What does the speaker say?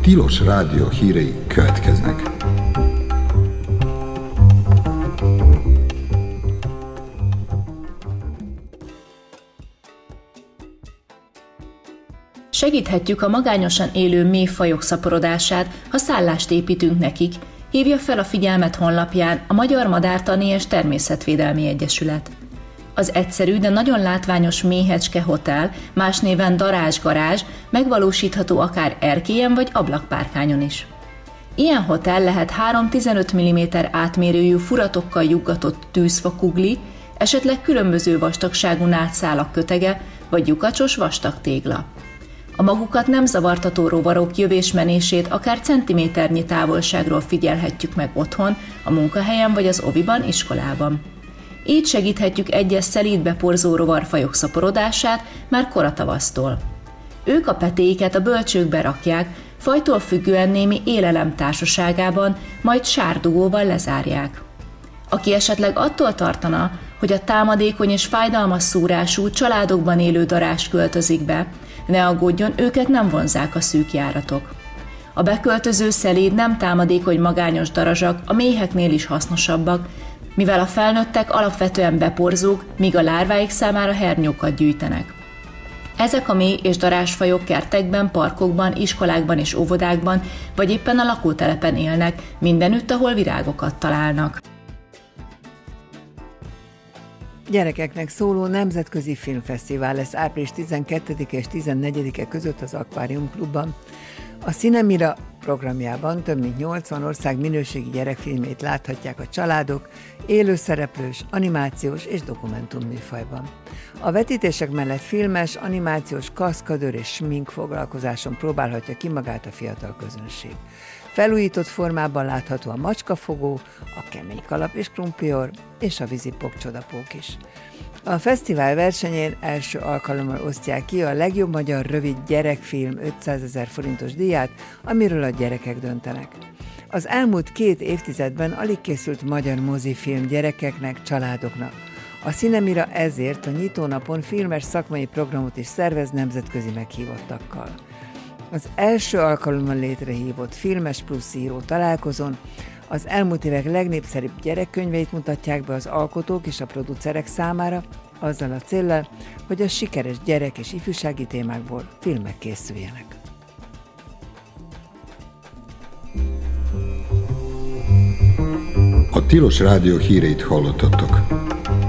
Tilos Rádió hírei következnek. Segíthetjük a magányosan élő méhfajok szaporodását, ha szállást építünk nekik, hívja fel a figyelmet honlapján a Magyar Madártani és Természetvédelmi Egyesület. Az egyszerű, de nagyon látványos méhecske hotel, más néven darázs-garázs, megvalósítható akár erkélyen vagy ablakpárkányon is. Ilyen hotel lehet 3-15 mm átmérőjű furatokkal juggatott tűzfakugli, esetleg különböző vastagságú nátszálak kötege vagy lyukacsos vastag tégla. A magukat nem zavartató rovarok jövés-menését akár centiméternyi távolságról figyelhetjük meg otthon, a munkahelyen vagy az oviban, iskolában. Így segíthetjük egyes szelídbe porzó rovarfajok szaporodását már koratavasztól. Ők a petéiket a bölcsőkbe rakják, fajtól függően némi élelem társaságában, majd sárdugóval lezárják. Aki esetleg attól tartana, hogy a támadékony és fájdalmas szúrású családokban élő darázs költözik be, ne aggódjon, őket nem vonzzák a szűk járatok. A beköltöző szelíd nem támadékony magányos darazsak a méheknél is hasznosabbak, mivel a felnőttek alapvetően beporzók, míg a lárváik számára hernyókat gyűjtenek. Ezek a méh- és darázsfajok kertekben, parkokban, iskolákban és óvodákban, vagy éppen a lakótelepen élnek, mindenütt, ahol virágokat találnak. Gyerekeknek szóló nemzetközi filmfesztivál lesz április 12-e és 14-e között az Akvárium Klubban. A Cinemira programjában több mint 80 ország minőségi gyerekfilmét láthatják a családok, élőszereplős, animációs és dokumentumműfajban. A vetítések mellett filmes, animációs, kaszkadőr és smink foglalkozáson próbálhatja ki magát a fiatal közönség. Felújított formában látható a macskafogó, a kemény kalap és krumplior és a vízipok csodapók is. A fesztivál versenyén első alkalommal osztják ki a legjobb magyar rövid gyerekfilm 500 000 forintos díját, amiről a gyerekek döntenek. Az elmúlt 2 évtizedben alig készült magyar mozifilm gyerekeknek, családoknak. A Cinemira ezért a nyitónapon filmes szakmai programot is szervez nemzetközi meghívottakkal. Az első alkalommal létrehívott Filmes Plusz író találkozón az elmúlt évek legnépszerűbb gyerekkönyveit mutatják be az alkotók és a producerek számára, azzal a céllal, hogy a sikeres gyerek- és ifjúsági témákból filmek készüljenek. A Tilos Rádió híreit hallottatok.